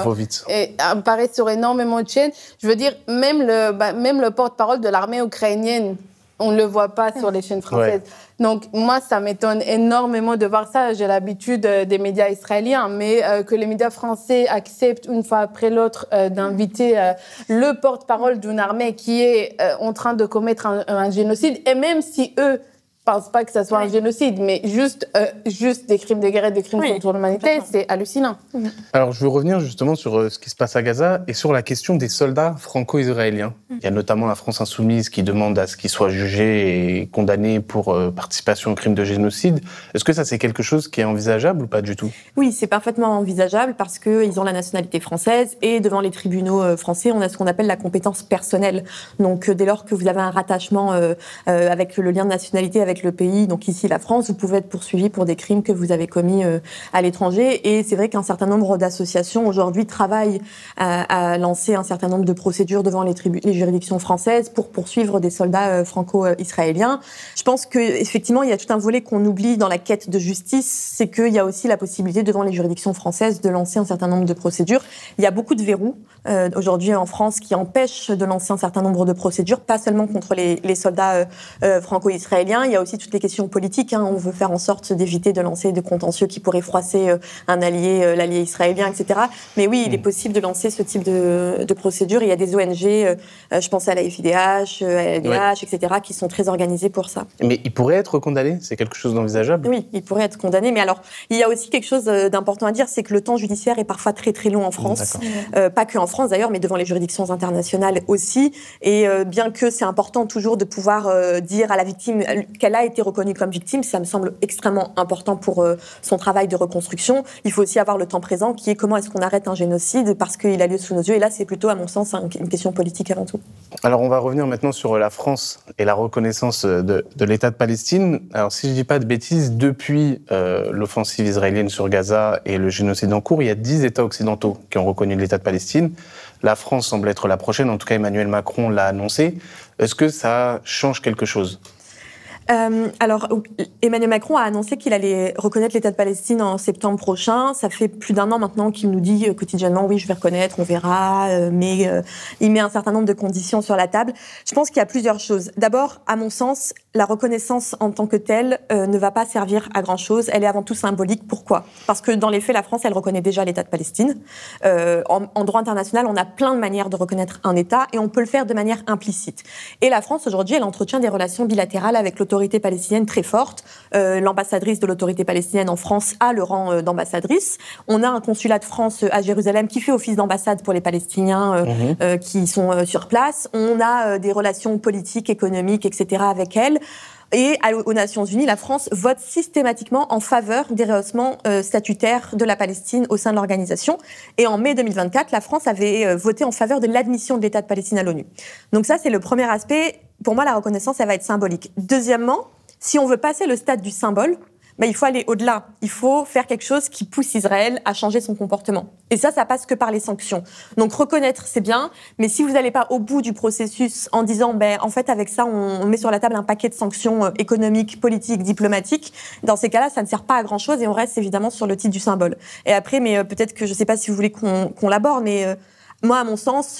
sur énormément de chaînes. Je veux dire, même le porte-parole de l'armée ukrainienne, on ne le voit pas sur les chaînes françaises. Ouais. Donc, moi, ça m'étonne énormément de voir ça. J'ai l'habitude des médias israéliens, mais que les médias français acceptent une fois après l'autre d'inviter le porte-parole d'une armée qui est en train de commettre un génocide. Et même si eux ne pensent pas que ça soit un génocide, mais juste des crimes de guerre et des crimes contre l'humanité, c'est hallucinant. Alors, je veux revenir justement sur ce qui se passe à Gaza et sur la question des soldats franco-israéliens. Il y a notamment la France insoumise qui demande à ce qu'ils soient jugés et condamnés pour participation aux crimes de génocide. Est-ce que ça, c'est quelque chose qui est envisageable ou pas du tout ? Oui, c'est parfaitement envisageable parce qu'ils ont la nationalité française et devant les tribunaux français, on a ce qu'on appelle la compétence personnelle. Donc, dès lors que vous avez un rattachement avec le lien de nationalité avec le pays, donc ici la France, vous pouvez être poursuivi pour des crimes que vous avez commis à l'étranger. Et c'est vrai qu'un certain nombre d'associations aujourd'hui travaillent à lancer un certain nombre de procédures devant les juridictions françaises pour poursuivre des soldats franco-israéliens. Je pense qu'effectivement, il y a tout un volet qu'on oublie dans la quête de justice, c'est qu'il y a aussi la possibilité devant les juridictions françaises de lancer un certain nombre de procédures. Il y a beaucoup de verrous aujourd'hui en France qui empêchent de lancer un certain nombre de procédures, pas seulement contre les soldats franco-israéliens. Il y a aussi toutes les questions politiques. On veut faire en sorte d'éviter de lancer des contentieux qui pourraient froisser l'allié israélien, etc. Mais oui, il est possible de lancer ce type de procédure. Il y a des ONG, je pense à la FIDH, à la LDH, etc., qui sont très organisées pour ça. Mais il pourrait être condamné ? C'est quelque chose d'envisageable ? Oui, il pourrait être condamné. Mais alors, il y a aussi quelque chose d'important à dire, c'est que le temps judiciaire est parfois très très long en France. Pas que en France d'ailleurs, mais devant les juridictions internationales aussi. Et bien que c'est important toujours de pouvoir dire à la victime qu'elle a été reconnue comme victime, ça me semble extrêmement important pour son travail de reconstruction. Il faut aussi avoir le temps présent, qui est comment est-ce qu'on arrête un génocide parce qu'il a lieu sous nos yeux. Et là, c'est plutôt, à mon sens, une question politique avant tout. Alors, on va revenir maintenant sur la France et la reconnaissance de l'État de Palestine. Alors, si je ne dis pas de bêtises, depuis l'offensive israélienne sur Gaza et le génocide en cours, il y a 10 États occidentaux qui ont reconnu l'État de Palestine. La France semble être la prochaine, en tout cas Emmanuel Macron l'a annoncé. Est-ce que ça change quelque chose ? Alors, Emmanuel Macron a annoncé qu'il allait reconnaître l'État de Palestine en septembre prochain. Ça fait plus d'un an maintenant qu'il nous dit quotidiennement « oui, je vais reconnaître, on verra », mais il met un certain nombre de conditions sur la table. Je pense qu'il y a plusieurs choses. D'abord, à mon sens, la reconnaissance en tant que telle ne va pas servir à grand-chose. Elle est avant tout symbolique. Pourquoi ? Parce que dans les faits, la France, elle reconnaît déjà l'État de Palestine. En droit international, on a plein de manières de reconnaître un État et on peut le faire de manière implicite. Et la France, aujourd'hui, elle entretient des relations bilatérales avec l'autorité palestinienne très forte. L'ambassadrice de l'autorité palestinienne en France a le rang d'ambassadrice. On a un consulat de France à Jérusalem qui fait office d'ambassade pour les Palestiniens qui sont sur place. On a des relations politiques, économiques, etc. avec elle. Et aux Nations Unies, la France vote systématiquement en faveur des rehaussements statutaires de la Palestine au sein de l'organisation. Et en mai 2024, la France avait voté en faveur de l'admission de l'État de Palestine à l'ONU. Donc ça, c'est le premier aspect. Pour moi, la reconnaissance, elle va être symbolique. Deuxièmement, si on veut passer le stade du symbole, il faut aller au-delà. Il faut faire quelque chose qui pousse Israël à changer son comportement. Et ça passe que par les sanctions. Donc reconnaître, c'est bien, mais si vous n'allez pas au bout du processus en disant, en fait, avec ça, on met sur la table un paquet de sanctions économiques, politiques, diplomatiques, dans ces cas-là, ça ne sert pas à grand-chose et on reste évidemment sur le titre du symbole. Et après, mais peut-être que je ne sais pas si vous voulez qu'on l'aborde, mais moi, à mon sens,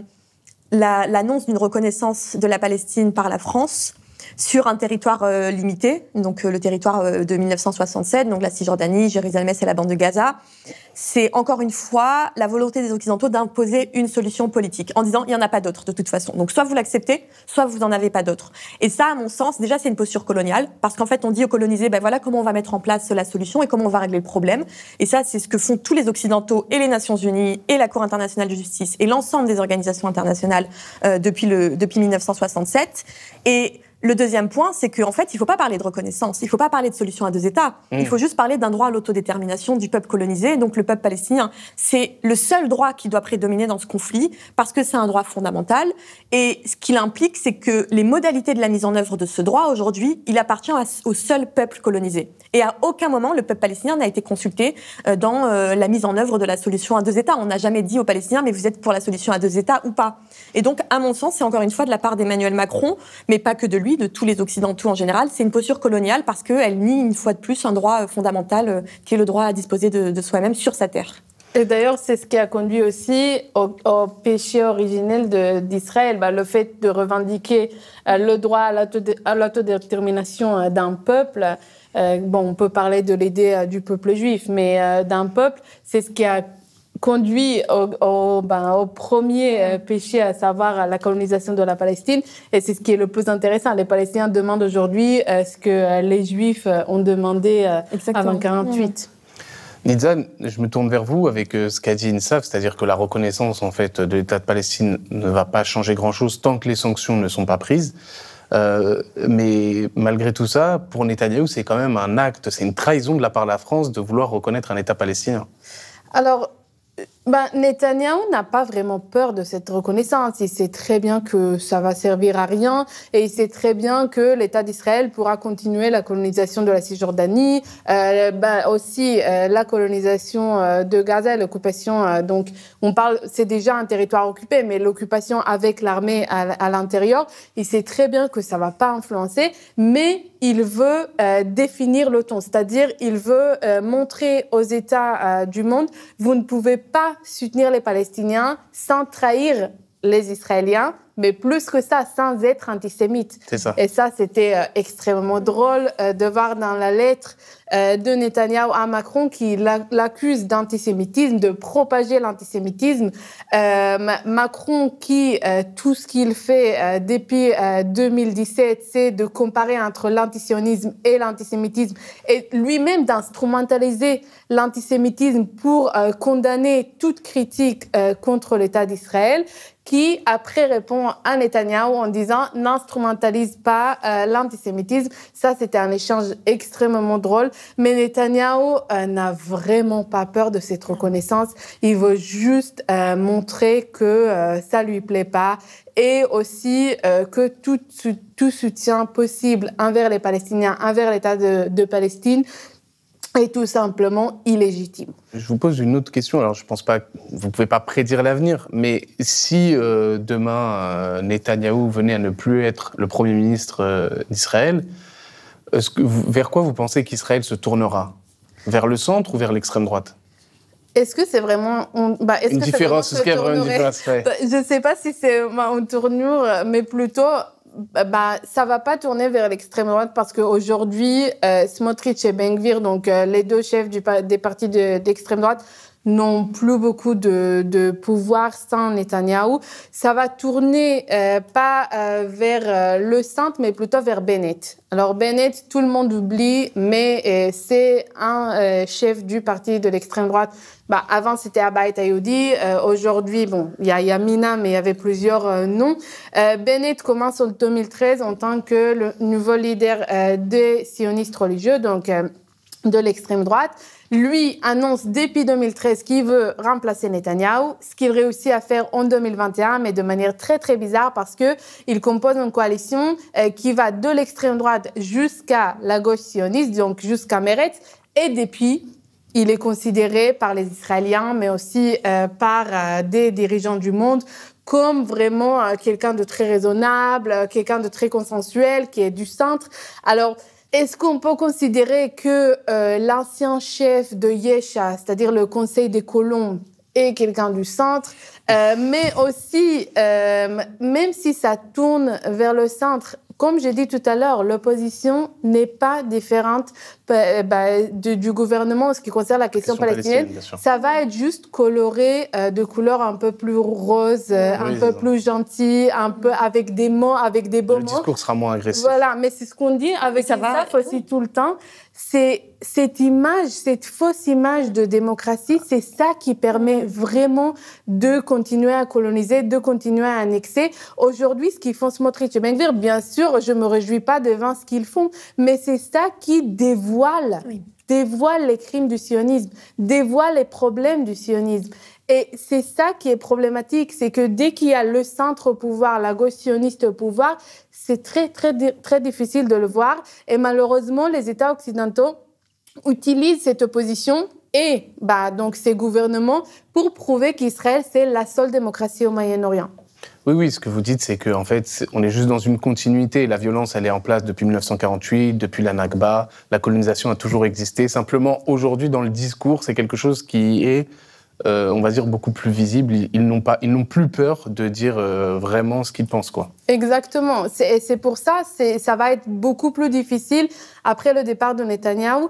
l'annonce d'une reconnaissance de la Palestine par la France sur un territoire limité, donc le territoire de 1967, donc la Cisjordanie, Jérusalem-Est et la bande de Gaza, c'est encore une fois la volonté des Occidentaux d'imposer une solution politique, en disant il n'y en a pas d'autre de toute façon. Donc soit vous l'acceptez, soit vous n'en avez pas d'autre. Et ça, à mon sens, déjà c'est une posture coloniale, parce qu'en fait on dit aux colonisés, voilà comment on va mettre en place la solution et comment on va régler le problème. Et ça, c'est ce que font tous les Occidentaux et les Nations Unies et la Cour internationale de justice et l'ensemble des organisations internationales depuis 1967. Et le deuxième point, c'est qu'en fait, il ne faut pas parler de reconnaissance, il ne faut pas parler de solution à deux États, il faut juste parler d'un droit à l'autodétermination du peuple colonisé, donc le peuple palestinien. C'est le seul droit qui doit prédominer dans ce conflit, parce que c'est un droit fondamental, et ce qu'il implique, c'est que les modalités de la mise en œuvre de ce droit, aujourd'hui, il appartient au seul peuple colonisé. Et à aucun moment, le peuple palestinien n'a été consulté dans la mise en œuvre de la solution à deux États. On n'a jamais dit aux Palestiniens, mais vous êtes pour la solution à deux États ou pas. Et donc, à mon sens, c'est encore une fois de la part d'Emmanuel Macron, mais pas que de lui, lui, de tous les Occidentaux en général, c'est une posture coloniale parce qu'elle nie une fois de plus un droit fondamental qui est le droit à disposer de soi-même sur sa terre. Et d'ailleurs, c'est ce qui a conduit aussi au péché originel d'Israël, le fait de revendiquer le droit à l'autodétermination d'un peuple. On peut parler de l'idée du peuple juif, mais d'un peuple, c'est ce qui a conduit au premier péché, à savoir la colonisation de la Palestine. Et c'est ce qui est le plus intéressant. Les Palestiniens demandent aujourd'hui ce que les Juifs ont demandé avant 1948. Nitza, je me tourne vers vous avec ce qu'a dit INSAF, c'est-à-dire que la reconnaissance en fait, de l'État de Palestine ne va pas changer grand-chose tant que les sanctions ne sont pas prises. Mais malgré tout ça, pour Netanyahou, c'est quand même un acte, c'est une trahison de la part de la France de vouloir reconnaître un État palestinien. Alors, Netanyahou n'a pas vraiment peur de cette reconnaissance. Il sait très bien que ça va servir à rien et il sait très bien que l'État d'Israël pourra continuer la colonisation de la Cisjordanie, aussi la colonisation de Gaza, l'occupation. Donc, c'est déjà un territoire occupé, mais l'occupation avec l'armée à l'intérieur, il sait très bien que ça va pas influencer, mais il veut définir le ton, c'est-à-dire il veut montrer aux États du monde, vous ne pouvez pas soutenir les Palestiniens sans trahir les Israéliens, mais plus que ça, sans être antisémite. C'est ça. Et ça, c'était extrêmement drôle de voir dans la lettre de Netanyahou à Macron qui l'accuse d'antisémitisme, de propager l'antisémitisme. Macron qui, tout ce qu'il fait depuis 2017, c'est de comparer entre l'antisionisme et l'antisémitisme et lui-même d'instrumentaliser l'antisémitisme pour condamner toute critique contre l'État d'Israël, qui après répond à Netanyahou en disant « n'instrumentalise pas l'antisémitisme ». Ça, c'était un échange extrêmement drôle. Mais Netanyahou n'a vraiment pas peur de cette reconnaissance. Il veut juste montrer que ça lui plaît pas et aussi que tout soutien possible envers les Palestiniens, envers l'État de Palestine, est tout simplement illégitime. Je vous pose une autre question. Alors, je pense pas, vous pouvez pas prédire l'avenir, mais si demain Netanyahou venait à ne plus être le Premier ministre d'Israël, vers quoi vous pensez qu'Israël se tournera ? Vers le centre ou vers l'extrême droite ? Est-ce que c'est vraiment une différence ? Est-ce qu'il y a vraiment une différence ? Je ne sais pas si c'est une tournure, mais plutôt ça va pas tourner vers l'extrême droite parce qu'aujourd'hui, Smotrich et Ben Gvir, donc les deux chefs des partis d'extrême droite, n'ont plus beaucoup de pouvoir sans Netanyahou. Ça va tourner pas vers le centre, mais plutôt vers Bennett. Alors Bennett, tout le monde oublie, mais c'est un chef du parti de l'extrême droite. Avant, c'était Abba Yehudi. Aujourd'hui, il y a Yamina, mais il y avait plusieurs noms. Bennett commence en 2013 en tant que le nouveau leader des sionistes religieux, donc de l'extrême droite. Lui annonce depuis 2013 qu'il veut remplacer Netanyahou, ce qu'il réussit à faire en 2021, mais de manière très très bizarre parce que il compose une coalition qui va de l'extrême droite jusqu'à la gauche sioniste, donc jusqu'à Meretz, et depuis il est considéré par les Israéliens, mais aussi par des dirigeants du monde comme vraiment quelqu'un de très raisonnable, quelqu'un de très consensuel, qui est du centre. Alors, est-ce qu'on peut considérer que l'ancien chef de Yesha, c'est-à-dire le Conseil des colons, est quelqu'un du centre, mais aussi, même si ça tourne vers le centre, comme j'ai dit tout à l'heure, l'opposition n'est pas différente du gouvernement en ce qui concerne la question palestinienne. Ça va être juste coloré de couleurs un peu plus rose, un peu plus gentil, un peu avec des mots, avec des beaux mots. Le discours sera moins agressif. Voilà, mais c'est ce qu'on dit avec ça aussi tout le temps. C'est cette image, cette fausse image de démocratie, c'est ça qui permet vraiment de continuer à coloniser, de continuer à annexer. Aujourd'hui, ce qu'ils font Smotrich et Ben Gvir, bien sûr, je me réjouis pas devant ce qu'ils font, mais c'est ça qui dévoile les crimes du sionisme, dévoile les problèmes du sionisme. Et c'est ça qui est problématique, c'est que dès qu'il y a le centre au pouvoir, la gauche sioniste au pouvoir, c'est très, très, très difficile de le voir. Et malheureusement, les États occidentaux utilisent cette opposition et donc ces gouvernements pour prouver qu'Israël, c'est la seule démocratie au Moyen-Orient. Oui, ce que vous dites, c'est qu'en fait, on est juste dans une continuité. La violence, elle est en place depuis 1948, depuis la Nakba. La colonisation a toujours existé. Simplement, aujourd'hui, dans le discours, c'est quelque chose qui est, on va dire, beaucoup plus visible. Ils n'ont plus peur de dire vraiment ce qu'ils pensent, quoi. Exactement. C'est pour ça, ça va être beaucoup plus difficile après le départ de Netanyahou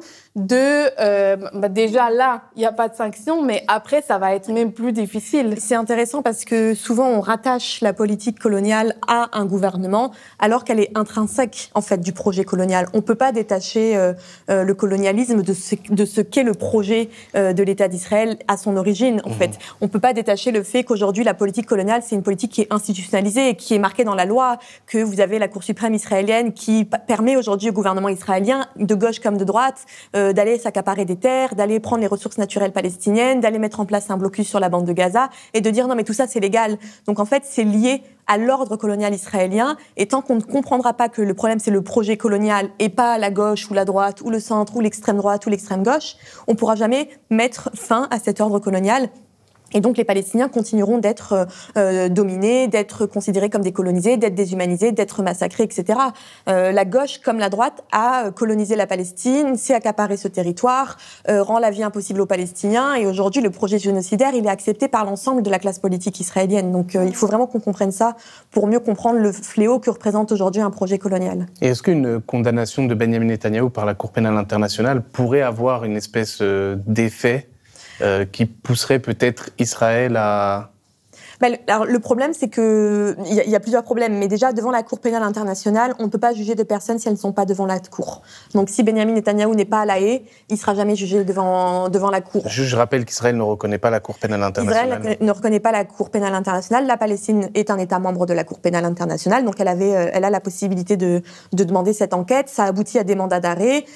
déjà là, il n'y a pas de sanctions, mais après, ça va être même plus difficile. C'est intéressant parce que souvent, on rattache la politique coloniale à un gouvernement, alors qu'elle est intrinsèque, en fait, du projet colonial. On ne peut pas détacher le colonialisme de ce qu'est le projet de l'État d'Israël à son origine, en fait. On ne peut pas détacher le fait qu'aujourd'hui, la politique coloniale, c'est une politique qui est institutionnalisée et qui est marquée dans la loi, que vous avez la Cour suprême israélienne qui permet aujourd'hui au gouvernement israélien, de gauche comme de droite, d'aller s'accaparer des terres, d'aller prendre les ressources naturelles palestiniennes, d'aller mettre en place un blocus sur la bande de Gaza et de dire non mais tout ça c'est légal. Donc en fait c'est lié à l'ordre colonial israélien et tant qu'on ne comprendra pas que le problème c'est le projet colonial et pas la gauche ou la droite ou le centre ou l'extrême droite ou l'extrême gauche, on ne pourra jamais mettre fin à cet ordre colonial. Et donc les Palestiniens continueront d'être dominés, d'être considérés comme décolonisés, d'être déshumanisés, d'être massacrés, etc. La gauche comme la droite a colonisé la Palestine, s'est accaparé ce territoire, rend la vie impossible aux Palestiniens. Et aujourd'hui, le projet génocidaire, il est accepté par l'ensemble de la classe politique israélienne. Donc il faut vraiment qu'on comprenne ça pour mieux comprendre le fléau que représente aujourd'hui un projet colonial. Et est-ce qu'une condamnation de Benjamin Netanyahou par la Cour pénale internationale pourrait avoir une espèce d'effet qui pousserait peut-être Israël à... Alors, le problème, c'est qu'il y a plusieurs problèmes. Mais déjà, devant la Cour pénale internationale, on ne peut pas juger de personnes si elles ne sont pas devant la Cour. Donc, si Benjamin Netanyahou n'est pas à La Haye, il ne sera jamais jugé devant la Cour. Je rappelle qu'Israël ne reconnaît pas la Cour pénale internationale. Israël ne reconnaît pas la Cour pénale internationale. La Palestine est un État membre de la Cour pénale internationale. Donc, elle a la possibilité de demander cette enquête. Ça aboutit à des mandats d'arrêt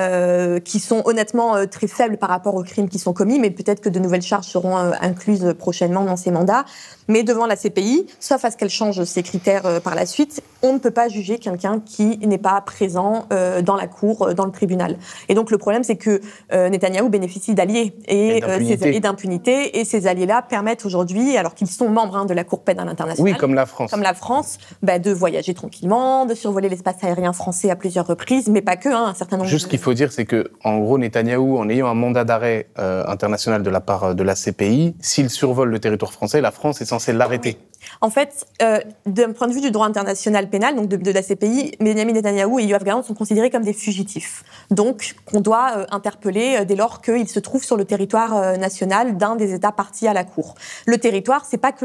qui sont honnêtement très faibles par rapport aux crimes qui sont commis. Mais peut-être que de nouvelles charges seront incluses prochainement dans ces mandats. Mais devant la CPI, sauf à ce qu'elle change ses critères par la suite, on ne peut pas juger quelqu'un qui n'est pas présent dans la cour, dans le tribunal. Et donc le problème, c'est que Netanyahou bénéficie d'alliés et d'impunité. Et ces alliés-là permettent aujourd'hui, alors qu'ils sont membres de la Cour pénale internationale, oui, comme la France, de voyager tranquillement, de survoler l'espace aérien français à plusieurs reprises, mais pas que, un certain nombre. Juste ce qu'il faut dire, c'est que, en gros, Netanyahou, en ayant un mandat d'arrêt international de la part de la CPI, s'il survole le territoire français, la France est censée l'arrêter. En fait, d'un point de vue du droit international pénal, donc de la CPI, Benjamin Netanyahou et Yoav Gallant sont considérés comme des fugitifs. Donc, qu'on doit interpeller dès lors qu'ils se trouvent sur le territoire national d'un des États partis à la Cour. Le territoire, c'est pas que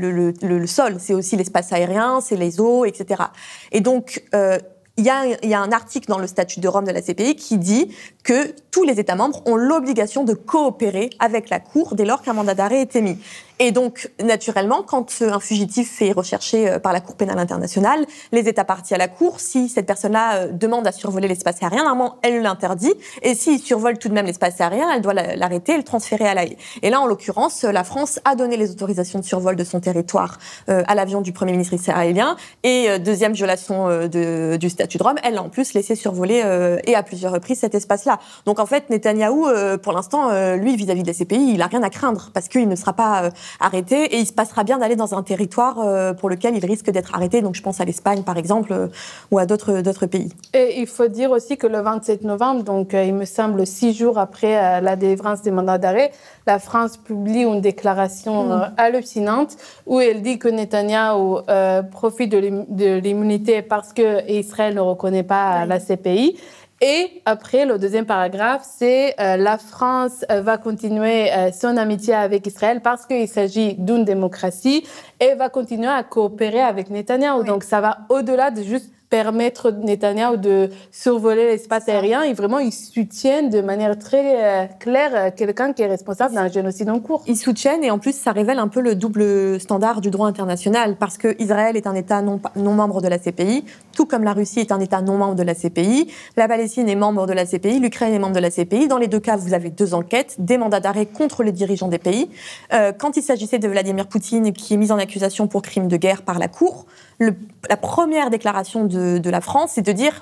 le sol, c'est aussi l'espace aérien, c'est les eaux, etc. Et donc, il y a un article dans le statut de Rome de la CPI qui dit que tous les États membres ont l'obligation de coopérer avec la Cour dès lors qu'un mandat d'arrêt est émis. Et donc, naturellement, quand un fugitif est recherché par la Cour pénale internationale, les États partis à la Cour, si cette personne-là demande à survoler l'espace aérien, normalement, elle l'interdit. Et s'il survole tout de même l'espace aérien, elle doit l'arrêter et le transférer à La Haye. Et là, en l'occurrence, la France a donné les autorisations de survol de son territoire à l'avion du Premier ministre israélien. Et deuxième violation du statut de Rome, elle a en plus laissé survoler et à plusieurs reprises cet espace-là. Donc en fait, Netanyahou, pour l'instant, lui, vis-à-vis de la CPI, il n'a rien à craindre parce qu'il ne sera pas arrêté et il se passera bien d'aller dans un territoire pour lequel il risque d'être arrêté. Donc je pense à l'Espagne, par exemple, ou à d'autres pays. Et il faut dire aussi que le 27 novembre, donc il me semble 6 jours après la délivrance des mandats d'arrêt, la France publie une déclaration hallucinante où elle dit que Netanyahou profite de l'immunité parce qu'Israël ne reconnaît pas la CPI. Et après, le deuxième paragraphe, c'est la France va continuer son amitié avec Israël parce qu'il s'agit d'une démocratie et va continuer à coopérer avec Netanyahou. Oui. Donc ça va au-delà de juste permettre Netanyahou de survoler l'espace aérien et vraiment ils soutiennent de manière très claire quelqu'un qui est responsable d'un génocide en cours. Ils soutiennent et en plus ça révèle un peu le double standard du droit international parce que Israël est un État non membre de la CPI, tout comme la Russie est un État non membre de la CPI, la Palestine est membre de la CPI, l'Ukraine est membre de la CPI. Dans les deux cas, vous avez 2 enquêtes, des mandats d'arrêt contre les dirigeants des pays. Quand il s'agissait de Vladimir Poutine qui est mis en accusation pour crime de guerre par la Cour, la première déclaration de la France, c'est de dire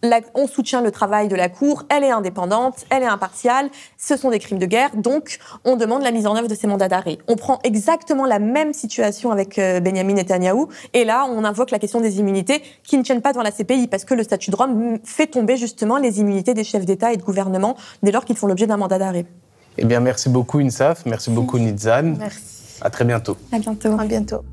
on soutient le travail de la Cour, elle est indépendante, elle est impartiale, ce sont des crimes de guerre, donc on demande la mise en œuvre de ces mandats d'arrêt. On prend exactement la même situation avec Benyamin Netanyahou, et là on invoque la question des immunités qui ne tiennent pas devant la CPI, parce que le statut de Rome fait tomber justement les immunités des chefs d'État et de gouvernement dès lors qu'ils font l'objet d'un mandat d'arrêt. Eh bien, merci beaucoup Insaf, merci beaucoup Nitzan. Merci. À très bientôt. À bientôt. À bientôt.